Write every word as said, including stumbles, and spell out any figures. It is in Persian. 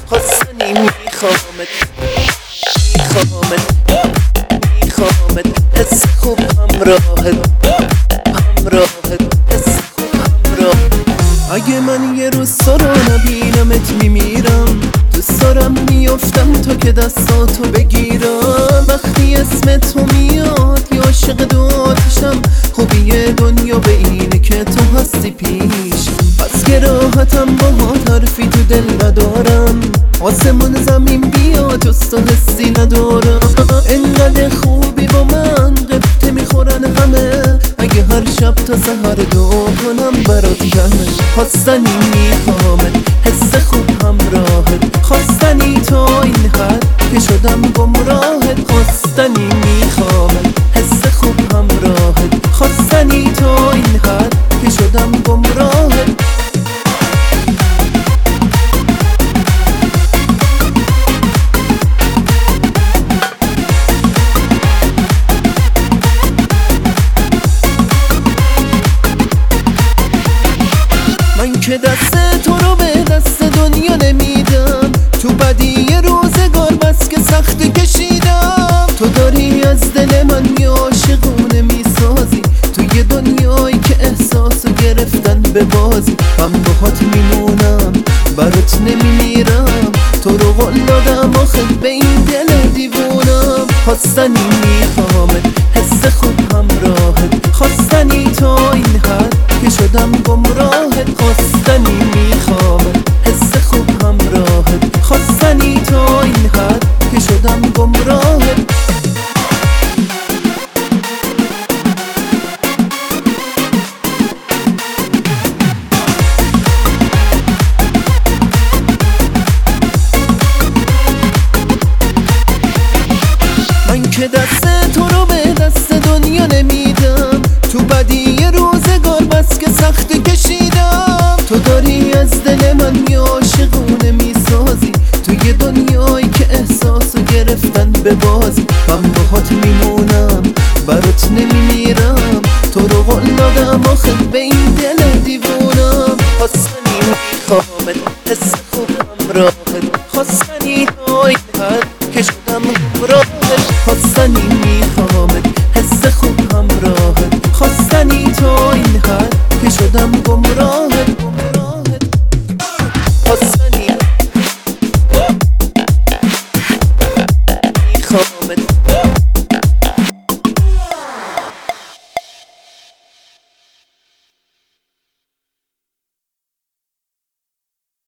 خواستنی میخوامت میخوامت میخوامت حس خوب همراهت همراهت حس خوب همراه. اگه من یه روز تو رو نبینمت میمیرم، دوست دارم میافتم تا که دستاتو بگیرم. وقتی اسم تو میاد یا عاشق دوتشم، خوبی دنیا به اینه که تو هستی پیش. پس که راحتم با حرفی تو دل ندارم، آسمون زمین بیا جز تو حسی ندارم. انقدر خوبی با من قبطه میخورن همه، اگه هر شب تا سحر دعا کنم برات گمه. خواستنی میخوامت حس خوب همراهت، خواستنی تا این حد که شدم گمراهت. خواستنی میخوامت حس خوب همراهت، خواستنی تا این حد که شدم گمراهت. من که دست تو رو به دست دنیا نمیدم، تو بدی روزگار بس که سخت کشیدم. تو داری از دل من یه عاشقونه میسازی، توی دنیایی که احساسو گرفتن به بازی. من باهات میمونم برات نمیمیرم، تو رو قول دادم آخه به این دل دیوونم. خواستنی میخوامت حس خوب همراهت، خواستنی تا این حد که شدم گمراهت. خواستنی میخوامت حس خوب همراهت، خواستنی تا این حد که شدم گمراهت. من که دست تو رو به دست دنیا نمیدم، تو بدی روزگار بس که سخت کشیدم. تو داری از دل من یه عاشقونه میسازی، توی دنیایی که احساسو گرفتن به بازی. من باهات میمونم برات نمیمیرم، تو رو قول دادم آخه به این دل دیوونم. خواستنی میخوامت حس خوب همراهت، خواستنی تا این حد که شدم گمراهت. خواستنی میخوامت حس خوب همراهت، خواستنی تا این حد که شدم گمراهت.